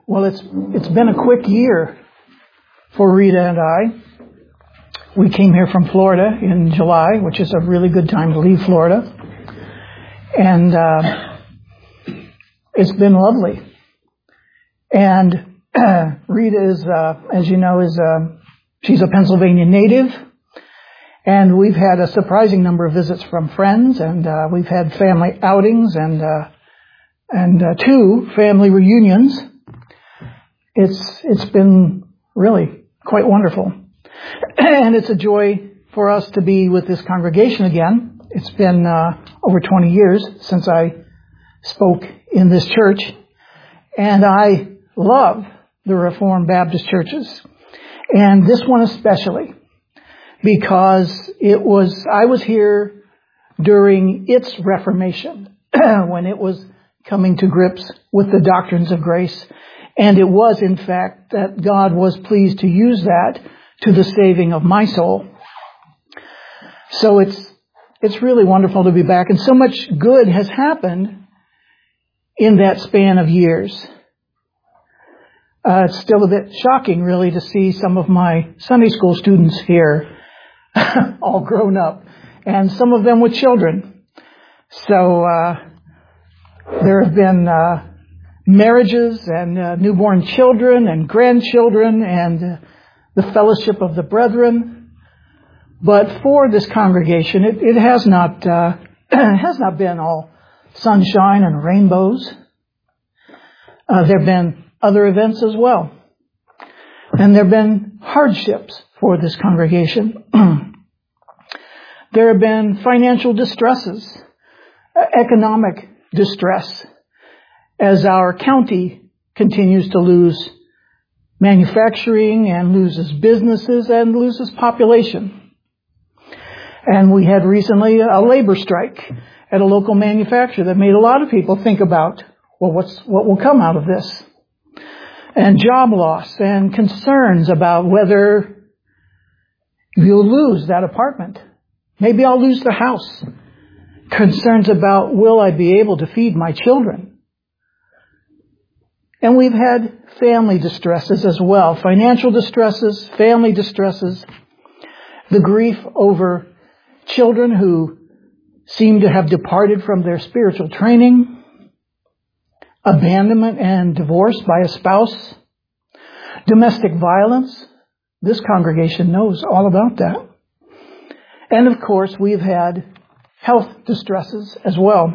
Well, it's been a quick year for Rita and I. We came here from Florida in July, which is a really good time to leave Florida. And it's been lovely. And Rita is, as you know, she's a Pennsylvania native. And we've had a surprising number of visits from friends, and we've had family outings and 2 family reunions. It's been really quite wonderful. And it's a joy for us to be with this congregation again. It's been over 20 years since I spoke in this church. And I love the Reformed Baptist churches. And this one especially, because I was here during its Reformation, when it was coming to grips with the doctrines of grace. And it was, in fact, that God was pleased to use that to the saving of my soul. So it's really wonderful to be back. And so much good has happened in that span of years. It's still a bit shocking, really, to see some of my Sunday school students here all grown up, and some of them with children. So there have been marriages and newborn children and grandchildren and the fellowship of the brethren. But for this congregation, it has not been all sunshine and rainbows. There have been other events as well. And there have been hardships for this congregation. There have been financial distresses, economic distress, as our county continues to lose manufacturing and loses businesses and loses population. And we had recently a labor strike at a local manufacturer that made a lot of people think about, well, what will come out of this? And job loss and concerns about whether you'll lose that apartment. Maybe I'll lose the house. Concerns about, will I be able to feed my children? And we've had family distresses as well. Financial distresses, family distresses. The grief over children who seem to have departed from their spiritual training. Abandonment and divorce by a spouse. Domestic violence. This congregation knows all about that. And of course, we've had health distresses as well.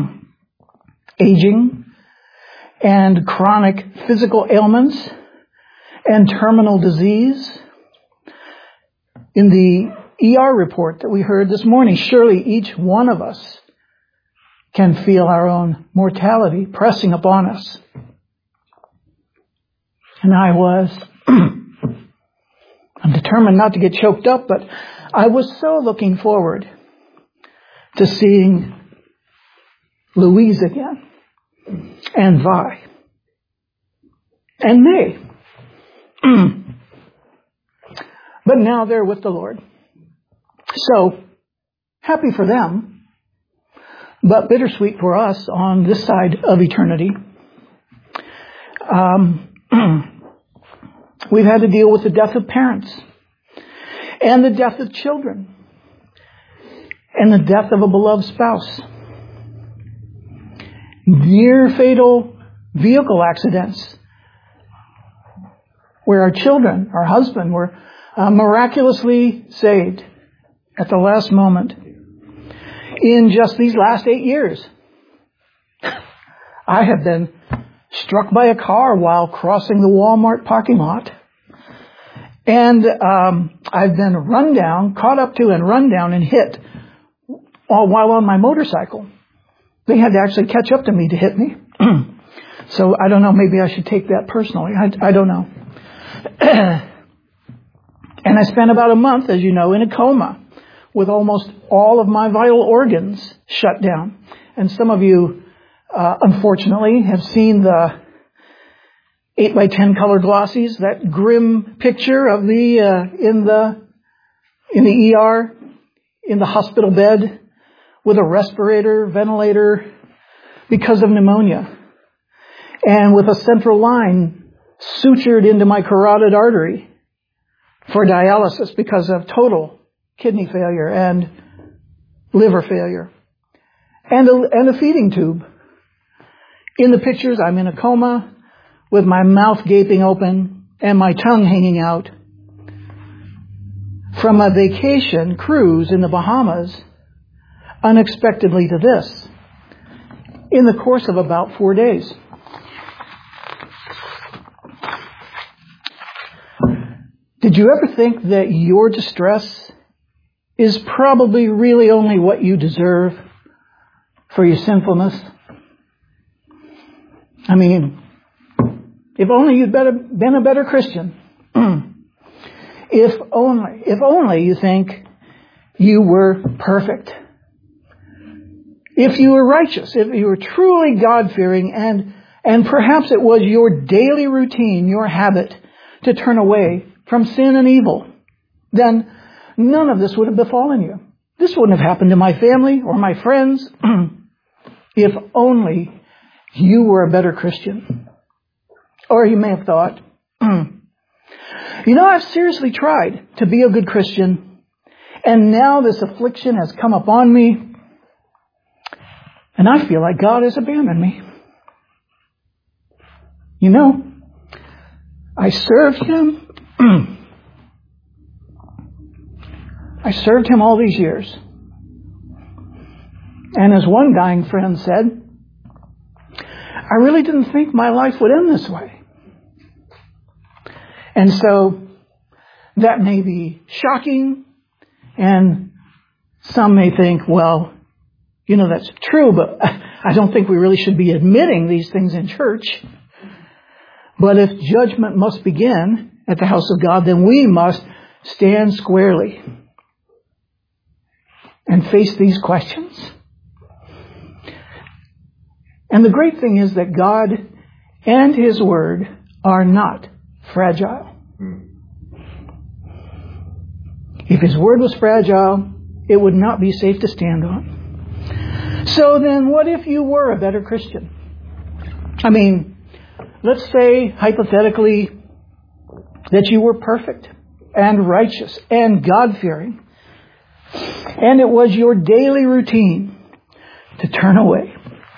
Aging and chronic physical ailments and terminal disease. In the ER report that we heard this morning, surely each one of us can feel our own mortality pressing upon us. And I'm determined not to get choked up, but I was so looking forward to seeing Louise again, and Vi, and May. But now they're with the Lord. So, happy for them, but bittersweet for us on this side of eternity. We've had to deal with the death of parents, and the death of children, and the death of a beloved spouse. Near fatal vehicle accidents where our children, our husband, were miraculously saved at the last moment. In just these last 8 years, I have been struck by a car while crossing the Walmart parking lot. And I've been caught up to and run down and hit all while on my motorcycle. They had to actually catch up to me to hit me. So I don't know, maybe I should take that personally. I don't know. And I spent about a month, as you know, in a coma with almost all of my vital organs shut down. And some of you, unfortunately, have seen the 8x10 color glossies, that grim picture of the in the ER, in the hospital bed with a respirator, ventilator, because of pneumonia. and with a central line sutured into my carotid artery for dialysis because of total kidney failure and liver failure, and a feeding tube. In the pictures, I'm in a coma with my mouth gaping open and my tongue hanging out from a vacation cruise in the Bahamas, unexpectedly to this, in the course of about 4 days. Did you ever think that your distress is probably really only what you deserve for your sinfulness? I mean, if only you'd been a better Christian. If only you think you were perfect. If you were righteous, if you were truly God-fearing, and perhaps it was your daily routine, your habit, to turn away from sin and evil, then none of this would have befallen you. This wouldn't have happened to my family or my friends. If only you were a better Christian. Or you may have thought, I've seriously tried to be a good Christian, and now this affliction has come upon me, and I feel like God has abandoned me. I served Him. I served Him all these years. And as one dying friend said, I really didn't think my life would end this way. And so that may be shocking, and some may think, well, that's true, but I don't think we really should be admitting these things in church. But if judgment must begin at the house of God, then we must stand squarely and face these questions. And the great thing is that God and His Word are not fragile. If His Word was fragile, it would not be safe to stand on. So then, what if you were a better Christian? I mean, let's say, hypothetically, that you were perfect and righteous and God-fearing, and it was your daily routine to turn away.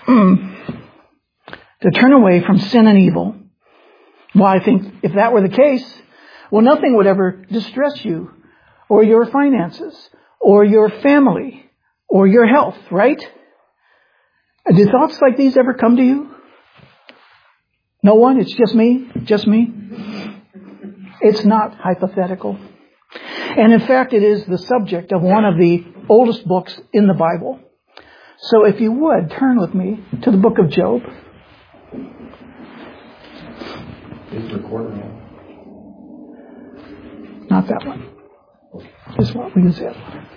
To turn away from sin and evil. Well, I think if that were the case, nothing would ever distress you, or your finances, or your family, or your health, right? Do thoughts like these ever come to you? No one? It's just me? Just me? It's not hypothetical. And in fact, it is the subject of one of the oldest books in the Bible. So if you would, turn with me to the book of Job. Is recording now? Not that one. This one. We use that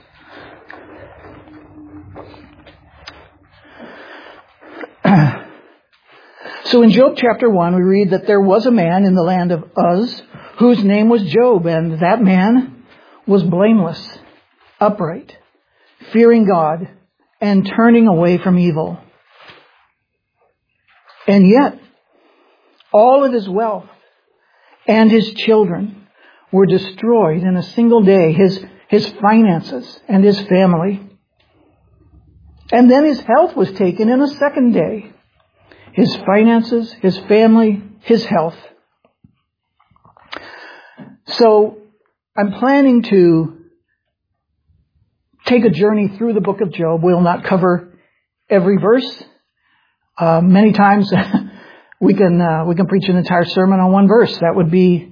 one. So in Job chapter 1, we read that there was a man in the land of Uz whose name was Job, and that man was blameless, upright, fearing God, and turning away from evil. And yet, all of his wealth and his children were destroyed in a single day, his finances and his family. And then his health was taken in a second day. His finances, his family, his health. So I'm planning to take a journey through the book of Job. We'll not cover every verse. Many times we can preach an entire sermon on one verse. That would be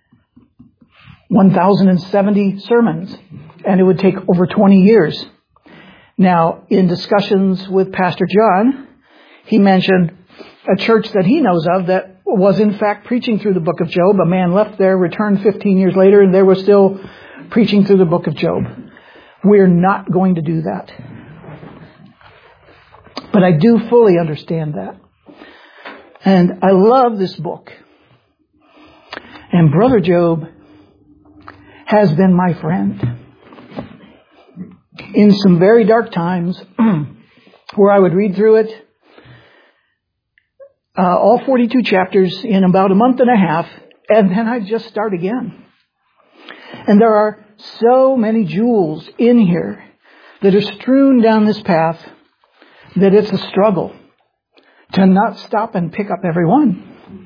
1,070 sermons, and it would take over 20 years. Now, in discussions with Pastor John, he mentioned a church that he knows of that was in fact preaching through the book of Job. A man left there, returned 15 years later, and they were still preaching through the book of Job. We're not going to do that. But I do fully understand that. And I love this book. And Brother Job has been my friend in some very dark times where I would read through it. all 42 chapters in about a month and a half, and then I just start again. And there are so many jewels in here that are strewn down this path that it's a struggle to not stop and pick up every one.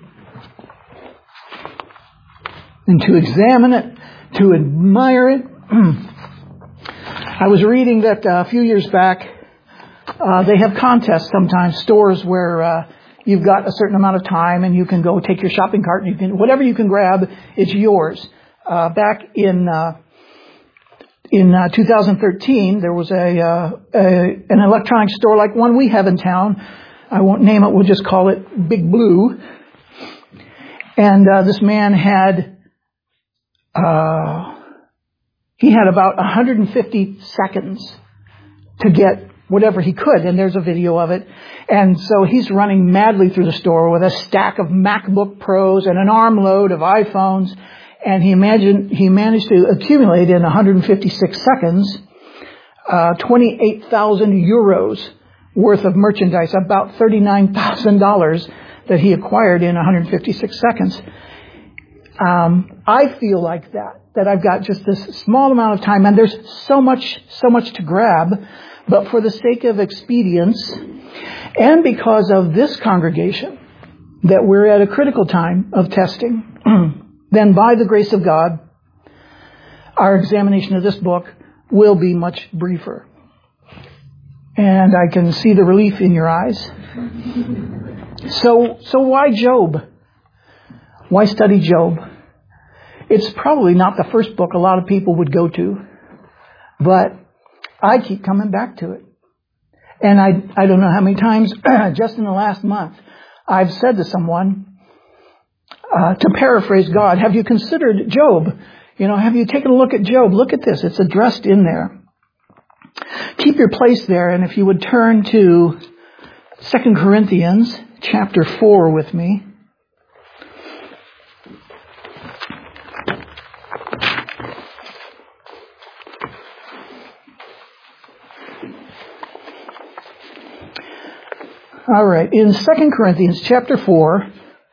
And to examine it, to admire it. I was reading that a few years back, they have contests sometimes, stores where you've got a certain amount of time and you can go take your shopping cart and you can, whatever you can grab, it's yours. Back in 2013, there was an electronic store like one we have in town. I won't name it, we'll just call it Big Blue. And this man had he had about 150 seconds to get whatever he could, and there's a video of it. And so he's running madly through the store with a stack of MacBook Pros and an armload of iPhones, and he managed to accumulate in 156 seconds 28,000 euros worth of merchandise, about $39,000 that he acquired in 156 seconds. I feel like that I've got just this small amount of time, and there's so much to grab, but for the sake of expedience, and because of this congregation, that we're at a critical time of testing, then by the grace of God, our examination of this book will be much briefer. And I can see the relief in your eyes. So why Job? Why study Job? It's probably not the first book a lot of people would go to, but I keep coming back to it. And I don't know how many times, just in the last month, I've said to someone, to paraphrase God, have you considered Job? Have you taken a look at Job? Look at this. It's addressed in there. Keep your place there, and if you would turn to 2 Corinthians chapter 4 with me. All right, in 2 Corinthians chapter 4,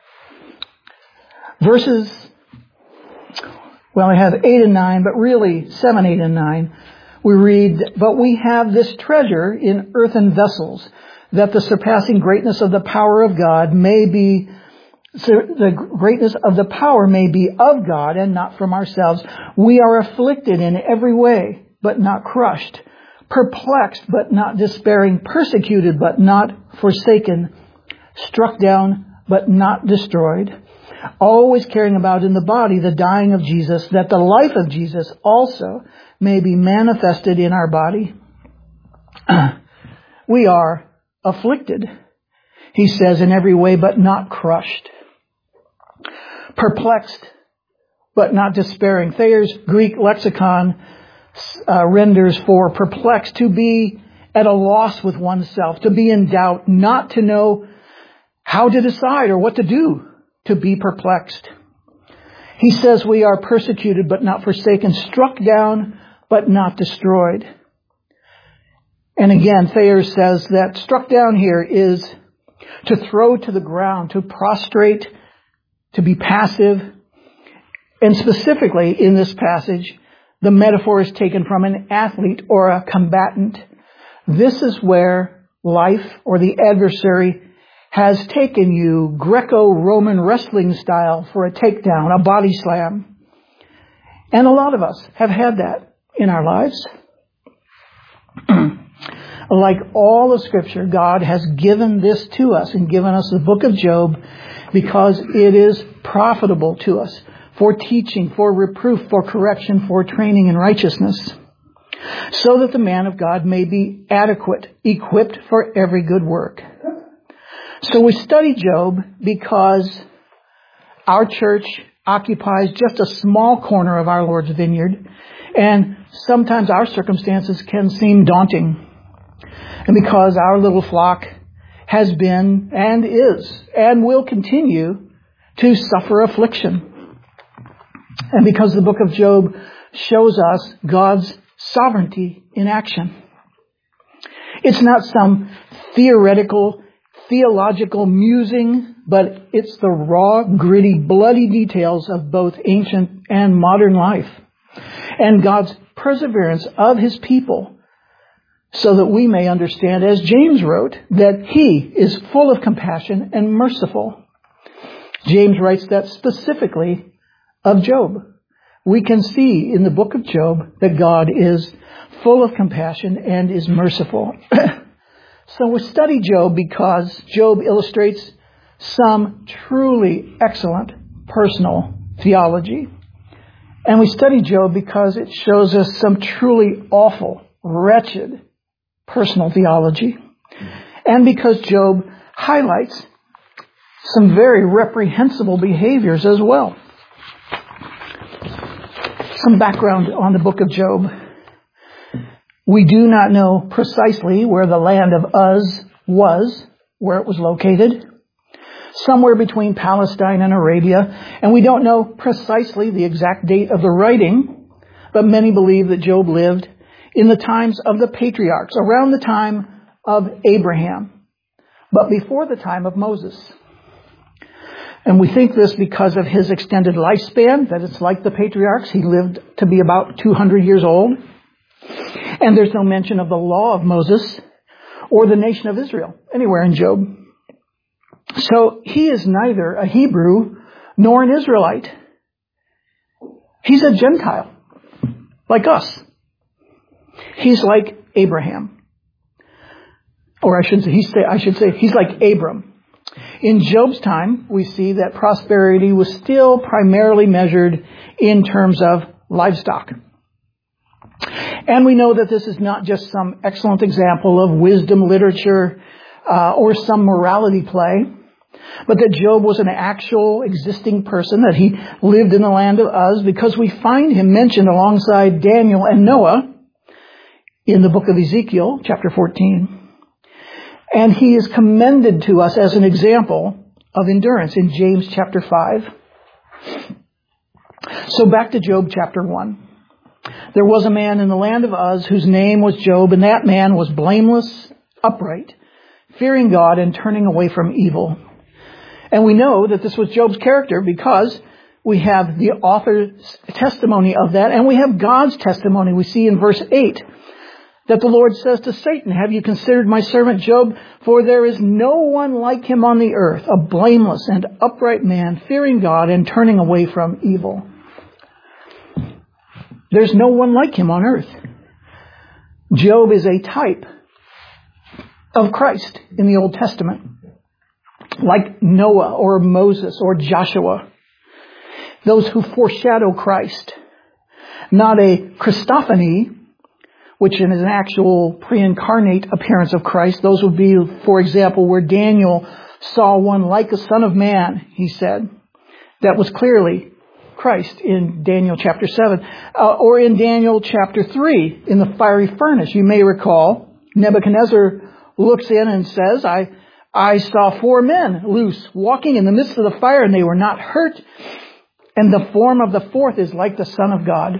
verses, I have 8 and 9, but really 7, 8, and 9, we read, "But we have this treasure in earthen vessels, that the surpassing greatness of the power of God may be, the greatness of the power may be of God and not from ourselves. We are afflicted in every way, but not crushed, perplexed, but not despairing, persecuted, but not forsaken, struck down, but not destroyed, always carrying about in the body the dying of Jesus, that the life of Jesus also may be manifested in our body." We are afflicted, he says, in every way, but not crushed. Perplexed, but not despairing. Thayer's Greek lexicon renders for perplexed to be at a loss with oneself, to be in doubt, not to know how to decide or what to do, to be perplexed. He says we are persecuted but not forsaken, struck down but not destroyed. And again, Thayer says that struck down here is to throw to the ground, to prostrate, to be passive. And specifically in this passage, the metaphor is taken from an athlete or a combatant. This is where life or the adversary has taken you Greco-Roman wrestling style for a takedown, a body slam. And a lot of us have had that in our lives. Like all of Scripture, God has given this to us and given us the book of Job because it is profitable to us for teaching, for reproof, for correction, for training in righteousness, so that the man of God may be adequate, equipped for every good work. So we study Job because our church occupies just a small corner of our Lord's vineyard, and sometimes our circumstances can seem daunting. And because our little flock has been and is and will continue to suffer affliction. And because the book of Job shows us God's sovereignty in action. It's not some theological musing but it's the raw, gritty, bloody details of both ancient and modern life, and God's perseverance of His people, so that we may understand, as James wrote, that He is full of compassion and merciful. James writes that specifically of Job. We can see in the book of Job that God is full of compassion and is merciful. So we study Job because Job illustrates some truly excellent personal theology. And we study Job because it shows us some truly awful, wretched personal theology. And because Job highlights some very reprehensible behaviors as well. Some background on the book of Job. We do not know precisely where the land of Uz was, where it was located. Somewhere between Palestine and Arabia. And we don't know precisely the exact date of the writing, but many believe that Job lived in the times of the patriarchs, around the time of Abraham, but before the time of Moses. And we think this because of his extended lifespan, that it's like the patriarchs. He lived to be about 200 years old. And there's no mention of the law of Moses or the nation of Israel anywhere in Job. So he is neither a Hebrew nor an Israelite. He's a Gentile, like us. He's like Abraham. Or I should say he's like Abram. In Job's time, we see that prosperity was still primarily measured in terms of livestock. And we know that this is not just some excellent example of wisdom literature or some morality play, but that Job was an actual existing person, that he lived in the land of Uz, because we find him mentioned alongside Daniel and Noah in the book of Ezekiel, chapter 14. And he is commended to us as an example of endurance in James chapter 5. So back to Job chapter 1. There was a man in the land of Uz whose name was Job, and that man was blameless, upright, fearing God and turning away from evil. And we know that this was Job's character because we have the author's testimony of that, and we have God's testimony. We see in verse 8 that the Lord says to Satan, "Have you considered my servant Job? For there is no one like him on the earth, a blameless and upright man, fearing God and turning away from evil." There's no one like him on earth. Job is a type of Christ in the Old Testament, like Noah or Moses or Joshua, those who foreshadow Christ. Not a Christophany, which is an actual pre-incarnate appearance of Christ. Those would be, for example, where Daniel saw one like a son of man, he said. That was clearly Christ in Daniel chapter 7. Or in Daniel chapter 3, in the fiery furnace. You may recall, Nebuchadnezzar looks in and says, I saw 4 men loose, walking in the midst of the fire, and they were not hurt. And the form of the 4th is like the Son of God.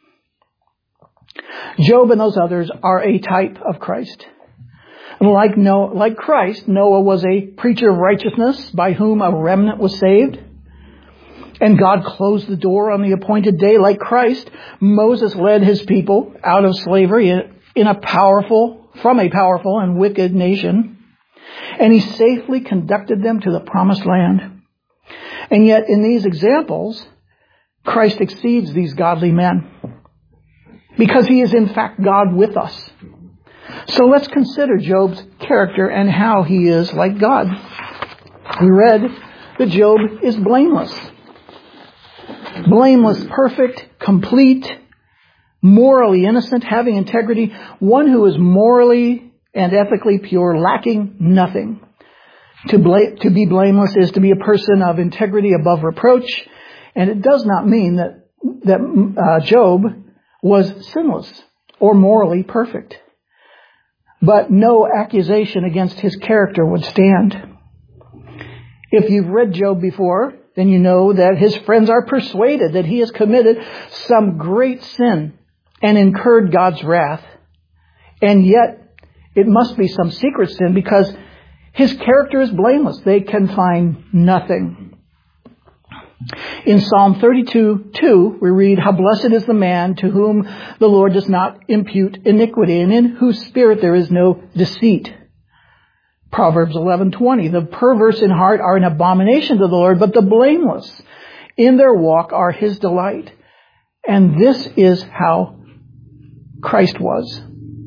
Job and those others are a type of Christ. Like Christ, Noah was a preacher of righteousness by whom a remnant was saved. And God closed the door on the appointed day. Like Christ, Moses led his people out of slavery from a powerful and wicked nation. And he safely conducted them to the promised land. And yet in these examples, Christ exceeds these godly men, because he is in fact God with us. So let's consider Job's character and how he is like God. We read that Job is blameless. Blameless, perfect, complete, morally innocent, having integrity, one who is morally and ethically pure, lacking nothing. To be blameless is to be a person of integrity above reproach, and it does not mean that Job was sinless or morally perfect. But no accusation against his character would stand. If you've read Job before, then you know that his friends are persuaded that he has committed some great sin and incurred God's wrath. And yet, it must be some secret sin, because His character is blameless. They can find nothing. In Psalm 32:2, we read, "How blessed is the man to whom the Lord does not impute iniquity, and in whose spirit there is no deceit." Proverbs 11:20, "The perverse in heart are an abomination to the Lord, but the blameless in their walk are His delight." And this is how Christ was.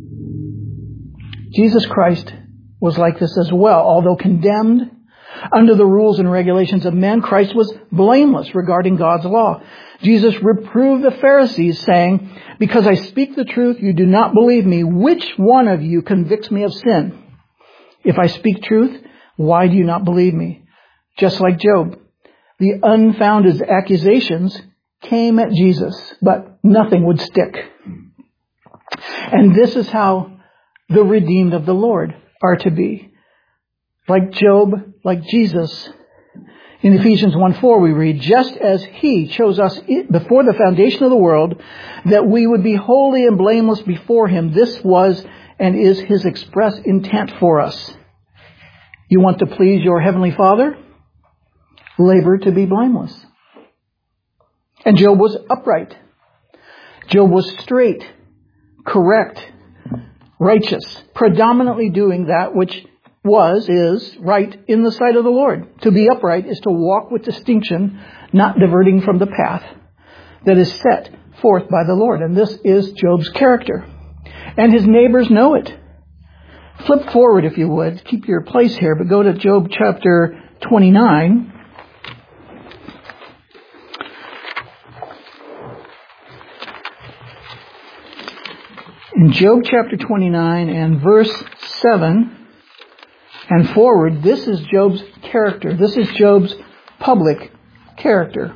Jesus Christ was like this as well. Although condemned under the rules and regulations of men, Christ was blameless regarding God's law. Jesus reproved the Pharisees, saying, "Because I speak the truth, you do not believe me. Which one of you convicts me of sin? If I speak truth, why do you not believe me?" Just like Job, the unfounded accusations came at Jesus, but nothing would stick. And this is how the redeemed of the Lord are to be. Like Job, like Jesus. In Ephesians 1:4 we read, "Just as He chose us before the foundation of the world, that we would be holy and blameless before Him. This was and is His express intent for us." You want to please your Heavenly Father? Labor to be blameless. And Job was upright. Job was straight, correct, righteous, predominantly doing that which is right in the sight of the Lord. To be upright is to walk with distinction, not diverting from the path that is set forth by the Lord. And this is Job's character. And his neighbors know it. Flip forward, if you would. Keep your place here, but go to Job chapter 29. In Job chapter 29 and verse 7 and forward, this is Job's character. This is Job's public character.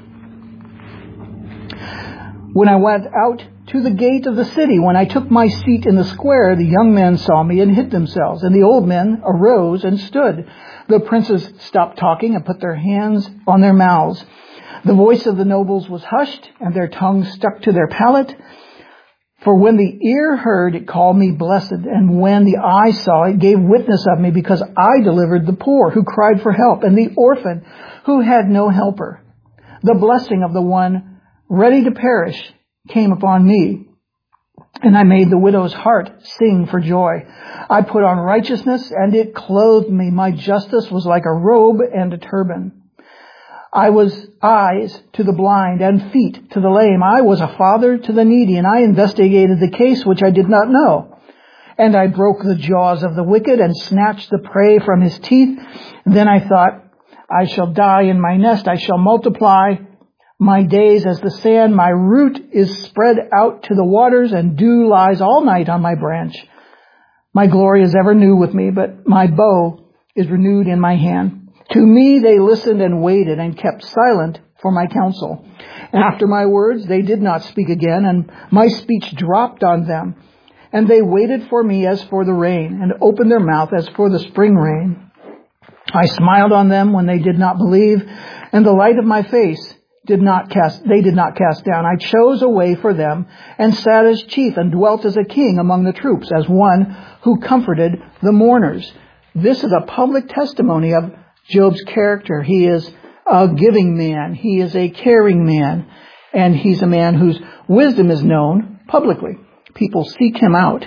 "When I went out to the gate of the city, when I took my seat in the square, the young men saw me and hid themselves, and the old men arose and stood. The princes stopped talking and put their hands on their mouths. The voice of the nobles was hushed, and their tongues stuck to their palate. For when the ear heard, it called me blessed, and when the eye saw, it gave witness of me, because I delivered the poor who cried for help, and the orphan who had no helper. The blessing of the one ready to perish came upon me, and I made the widow's heart sing for joy. I put on righteousness, and it clothed me. My justice was like a robe and a turban. I was eyes to the blind and feet to the lame. I was a father to the needy, and I investigated the case which I did not know. And I broke the jaws of the wicked and snatched the prey from his teeth. Then I thought, I shall die in my nest. I shall multiply my days as the sand. My root is spread out to the waters, and dew lies all night on my branch. My glory is ever new with me, but my bow is renewed in my hand. To me they listened and waited and kept silent for my counsel. After my words they did not speak again, and my speech dropped on them. And they waited for me as for the rain, and opened their mouth as for the spring rain. I smiled on them when they did not believe, and the light of my face they did not cast down. I chose a way for them, and sat as chief, and dwelt as a king among the troops, as one who comforted the mourners. This is a public testimony of Job's character. He is a giving man. He is a caring man. And he's a man whose wisdom is known publicly. People seek him out.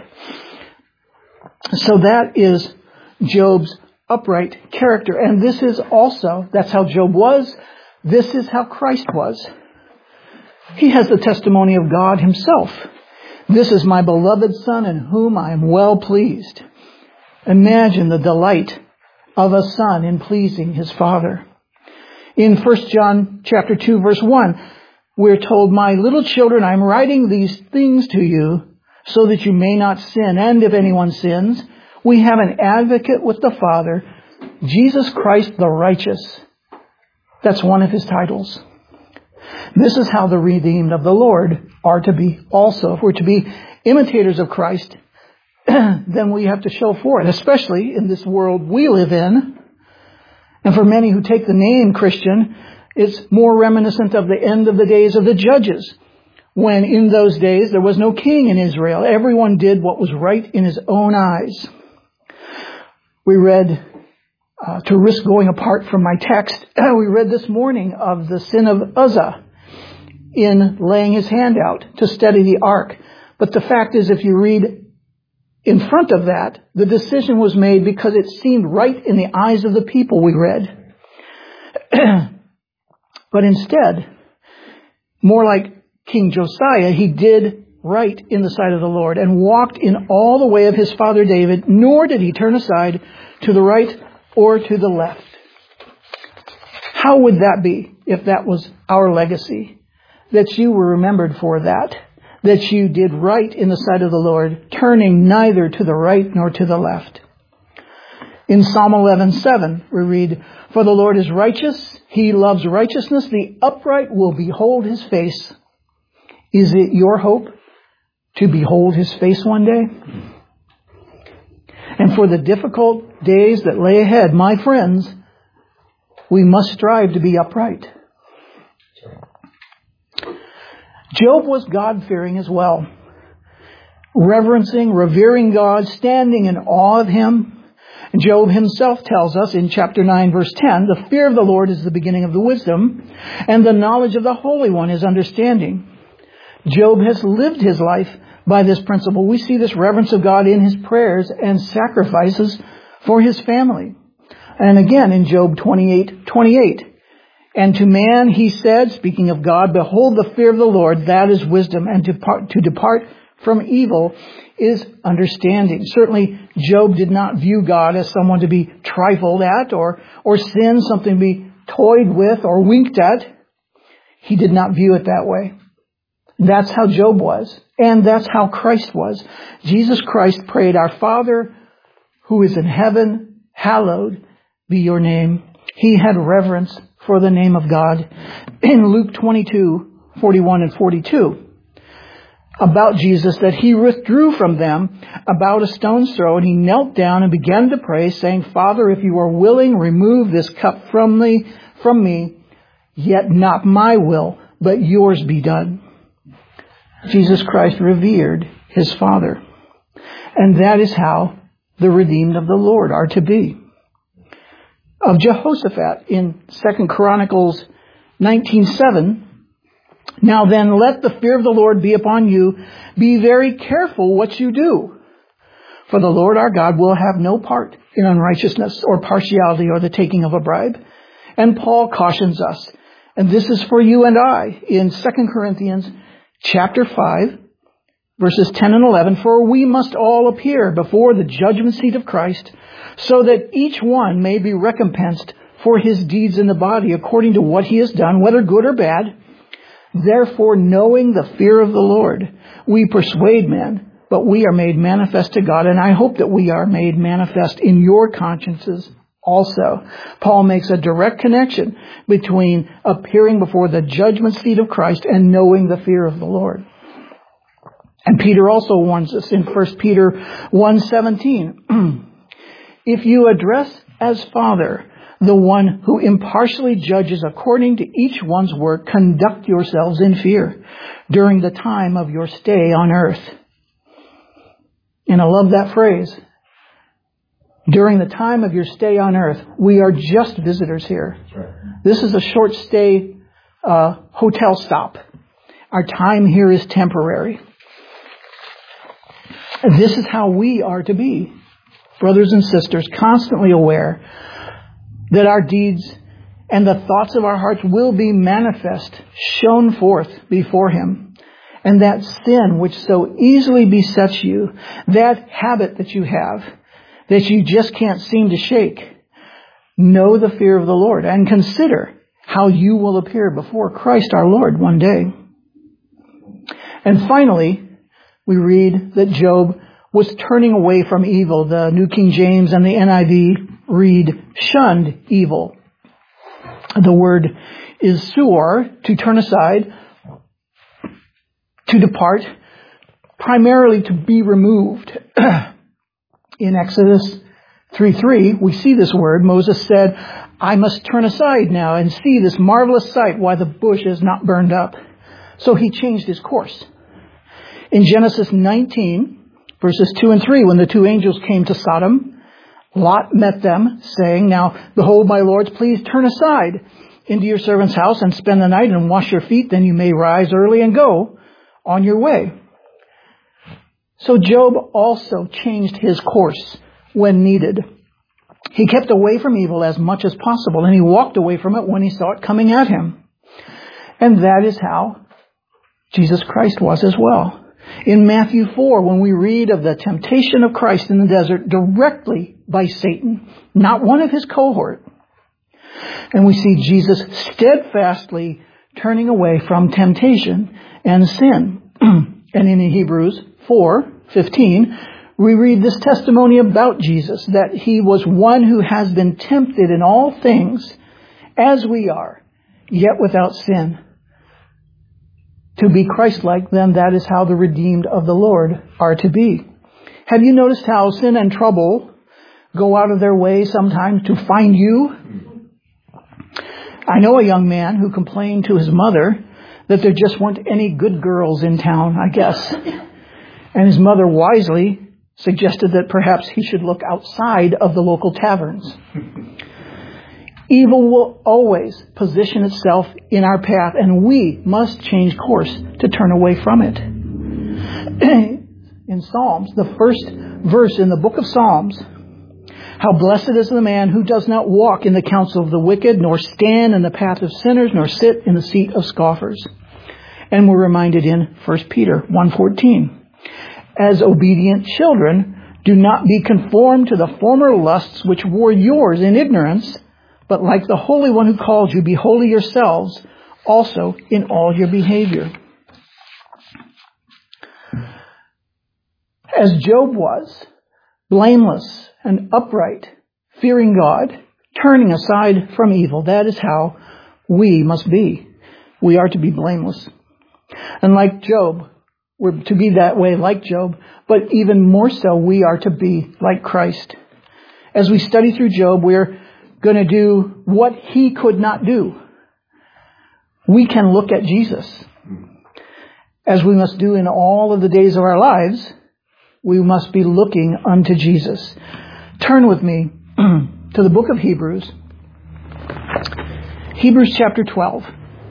So that is Job's upright character. And this is also, that's how Job was. This is how Christ was. He has the testimony of God himself. This is my beloved Son in whom I am well pleased. Imagine the delight of a son in pleasing his Father. In 1 John chapter 2 verse 1, we're told, "My little children, I am writing these things to you so that you may not sin. And if anyone sins, we have an advocate with the Father, Jesus Christ the righteous." That's one of his titles. This is how the redeemed of the Lord are to be also. If we're to be imitators of Christ, then we have to show for it, especially in this world we live in. And for many who take the name Christian, it's more reminiscent of the end of the days of the judges, when in those days there was no king in Israel. Everyone did what was right in his own eyes. We read to risk going apart from my text. We read this morning of the sin of Uzzah in laying his hand out to steady the ark. But the fact is, if you read in front of that, the decision was made because it seemed right in the eyes of the people, we read. But instead, more like King Josiah, he did right in the sight of the Lord and walked in all the way of his father David, nor did he turn aside to the right or to the left. How would that be if that was our legacy? That you were remembered for that you did right in the sight of the Lord, turning neither to the right nor to the left. In Psalm 11:7, we read, "For the Lord is righteous, he loves righteousness, the upright will behold his face." Is it your hope to behold his face one day? And for the difficult days that lay ahead, my friends, we must strive to be upright. Job was God-fearing as well, reverencing, revering God, standing in awe of him. Job himself tells us in chapter 9, verse 10, "The fear of the Lord is the beginning of the wisdom, and the knowledge of the Holy One is understanding." Job has lived his life by this principle. We see this reverence of God in his prayers and sacrifices for his family. And again in Job 28:28, "And to man he said," speaking of God, "Behold, the fear of the Lord, that is wisdom, and to depart from evil is understanding." Certainly, Job did not view God as someone to be trifled at or sin, something to be toyed with or winked at. He did not view it that way. That's how Job was, and that's how Christ was. Jesus Christ prayed, "Our Father who is in heaven, hallowed be your name." He had reverence for the name of God. In Luke 22:41 and 42, about Jesus, that he withdrew from them about a stone's throw, and he knelt down and began to pray, saying, "Father, if you are willing, remove this cup from me, yet not my will, but yours be done." Jesus Christ revered his Father. And that is how the redeemed of the Lord are to be. Of Jehoshaphat in 2 Chronicles 19:7, "Now then, let the fear of the Lord be upon you. Be very careful what you do. For the Lord our God will have no part in unrighteousness or partiality or the taking of a bribe." And Paul cautions us, and this is for you and I, in 2 Corinthians chapter 5, verses 10 and 11, "For we must all appear before the judgment seat of Christ, so that each one may be recompensed for his deeds in the body according to what he has done, whether good or bad. Therefore, knowing the fear of the Lord, we persuade men, but we are made manifest to God." And I hope that we are made manifest in your consciences also. Paul makes a direct connection between appearing before the judgment seat of Christ and knowing the fear of the Lord. And Peter also warns us in 1 Peter 1:17, "If you address as Father the one who impartially judges according to each one's work, conduct yourselves in fear during the time of your stay on earth." And I love that phrase. During the time of your stay on earth, we are just visitors here. Right. This is a short stay hotel stop. Our time here is temporary. And this is how we are to be, brothers and sisters, constantly aware that our deeds and the thoughts of our hearts will be manifest, shown forth before Him. And that sin which so easily besets you, that habit that you have, that you just can't seem to shake, know the fear of the Lord and consider how you will appear before Christ our Lord one day. And finally, we read that Job was turning away from evil. The New King James and the NIV read, shunned evil. The word is suor, to turn aside, to depart, primarily to be removed. In Exodus 3:3, we see this word. Moses said, I must turn aside now and see this marvelous sight, why the bush is not burned up. So he changed his course. In Genesis 19, verses 2 and 3, when the two angels came to Sodom, Lot met them, saying, "Now, behold, my lords, please turn aside into your servant's house and spend the night and wash your feet. Then you may rise early and go on your way." So Job also changed his course when needed. He kept away from evil as much as possible, and he walked away from it when he saw it coming at him. And that is how Jesus Christ was as well. In Matthew 4, when we read of the temptation of Christ in the desert directly by Satan, not one of his cohort, and we see Jesus steadfastly turning away from temptation and sin. And in Hebrews 4:15, we read this testimony about Jesus, that he was one who has been tempted in all things as we are, yet without sin. To be Christ-like, then that is how the redeemed of the Lord are to be. Have you noticed how sin and trouble go out of their way sometimes to find you? I know a young man who complained to his mother that there just weren't any good girls in town, I guess. And his mother wisely suggested that perhaps he should look outside of the local taverns. Evil will always position itself in our path, and we must change course to turn away from it. In Psalms, the first verse in the book of Psalms, "How blessed is the man who does not walk in the counsel of the wicked, nor stand in the path of sinners, nor sit in the seat of scoffers." And we're reminded in 1 Peter 1:14, "As obedient children, do not be conformed to the former lusts which were yours in ignorance, but like the Holy One who called you, be holy yourselves also in all your behavior." As Job was, blameless and upright, fearing God, turning aside from evil, that is how we must be. We are to be blameless. And like Job, we're to be that way like Job, but even more so, we are to be like Christ. As we study through Job, we're going to do what he could not do. We can look at Jesus. As we must do in all of the days of our lives, we must be looking unto Jesus. Turn with me to the book of Hebrews. Hebrews chapter 12.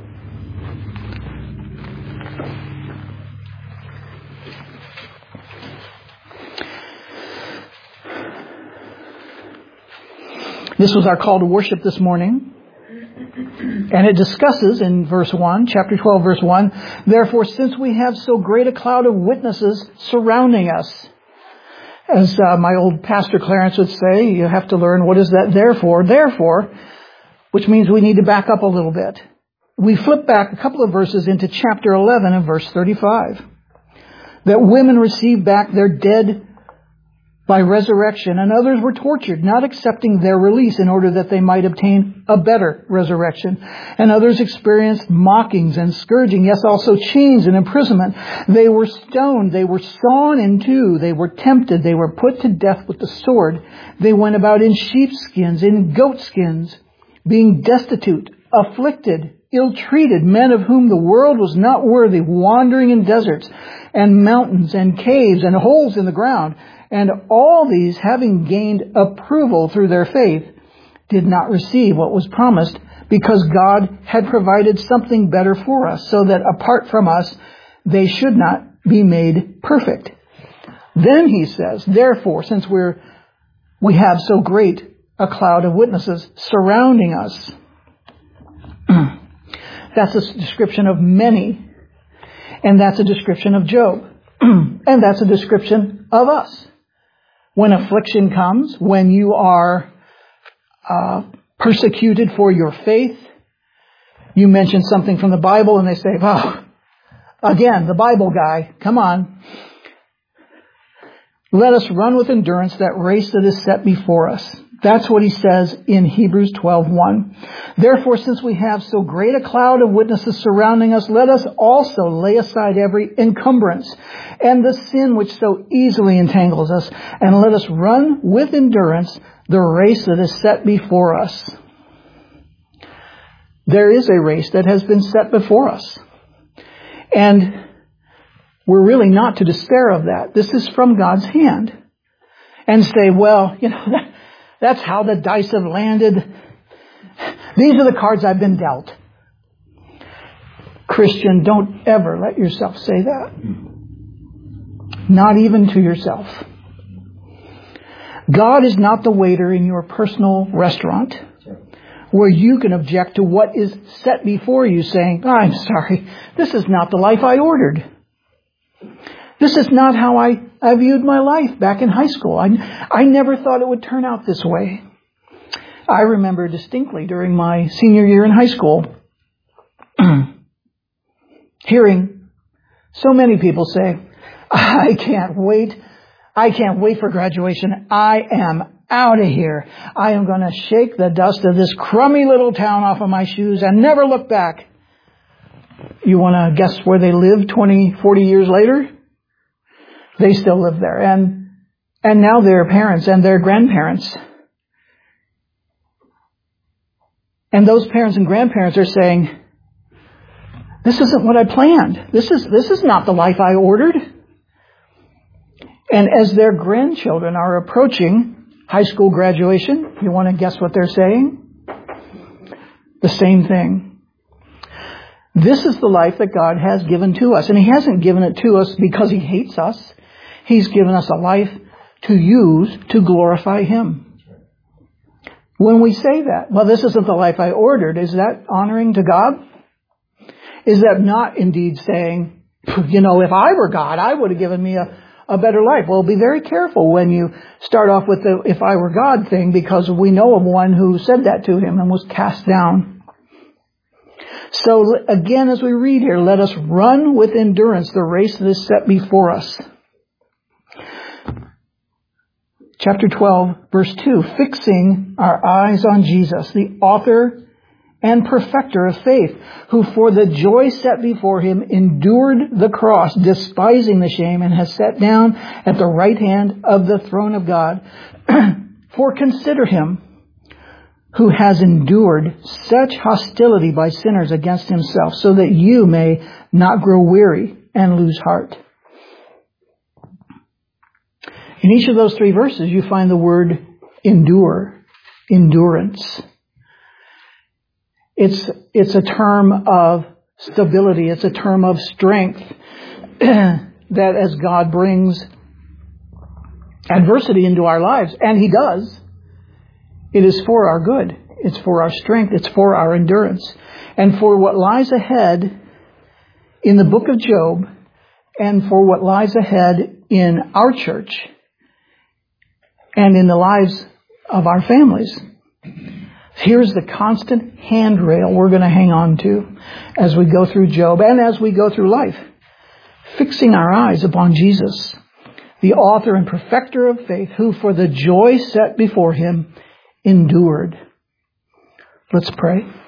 This was our call to worship this morning. And it discusses in verse 1, chapter 12, verse 1, "Therefore, since we have so great a cloud of witnesses surrounding us." As my old pastor Clarence would say, you have to learn what is that therefore. Therefore, which means we need to back up a little bit. We flip back a couple of verses into chapter 11 and verse 35. That women received back their dead by resurrection, and others were tortured, not accepting their release in order that they might obtain a better resurrection. And others experienced mockings and scourging, yes, also chains and imprisonment. They were stoned, they were sawn in two, they were tempted, they were put to death with the sword. They went about in sheepskins, in goatskins, being destitute, afflicted, ill-treated, men of whom the world was not worthy, wandering in deserts and mountains and caves and holes in the ground. And all these, having gained approval through their faith, did not receive what was promised, because God had provided something better for us, so that apart from us, they should not be made perfect. Then he says, "Therefore, since we have so great a cloud of witnesses surrounding us." That's a description of many, and that's a description of Job, and that's a description of us. When affliction comes, when you are persecuted for your faith, you mention something from the Bible and they say, "Oh, again, the Bible guy, come on." Let us run with endurance that race that is set before us. That's what he says in Hebrews 12:1. "Therefore, since we have so great a cloud of witnesses surrounding us, let us also lay aside every encumbrance and the sin which so easily entangles us, and let us run with endurance the race that is set before us." There is a race that has been set before us. And we're really not to despair of that. This is from God's hand. And say, "Well, That's how the dice have landed. These are the cards I've been dealt. Christian, don't ever let yourself say that. Not even to yourself. God is not the waiter in your personal restaurant where you can object to what is set before you, saying, I'm sorry, this is not the life I ordered. This is not how I viewed my life back in high school. I never thought it would turn out this way. I remember distinctly during my senior year in high school hearing so many people say, I can't wait for graduation. I am out of here. I am going to shake the dust of this crummy little town off of my shoes and never look back. You want to guess where they live 20, 40 years later? They still live there. And now their parents and their grandparents. And those parents and grandparents are saying, this isn't what I planned. This is not the life I ordered. And as their grandchildren are approaching high school graduation, you want to guess what they're saying? The same thing. This is the life that God has given to us. And He hasn't given it to us because He hates us. He's given us a life to use to glorify Him. When we say that, well, this isn't the life I ordered, is that honoring to God? Is that not indeed saying, if I were God, I would have given me a better life? Well, be very careful when you start off with the if I were God thing, because we know of one who said that to Him and was cast down. So again, as we read here, let us run with endurance the race that is set before us. Chapter 12, verse 2, fixing our eyes on Jesus, the author and perfecter of faith, who for the joy set before Him endured the cross, despising the shame, and has sat down at the right hand of the throne of God. For consider Him who has endured such hostility by sinners against Himself, so that you may not grow weary and lose heart. In each of those three verses, you find the word endure, endurance. It's a term of stability. It's a term of strength that as God brings adversity into our lives, and He does, it is for our good. It's for our strength. It's for our endurance. And for what lies ahead in the book of Job, and for what lies ahead in our church, and in the lives of our families. Here's the constant handrail we're going to hang on to as we go through Job and as we go through life. Fixing our eyes upon Jesus, the author and perfecter of faith, who for the joy set before Him endured. Let's pray.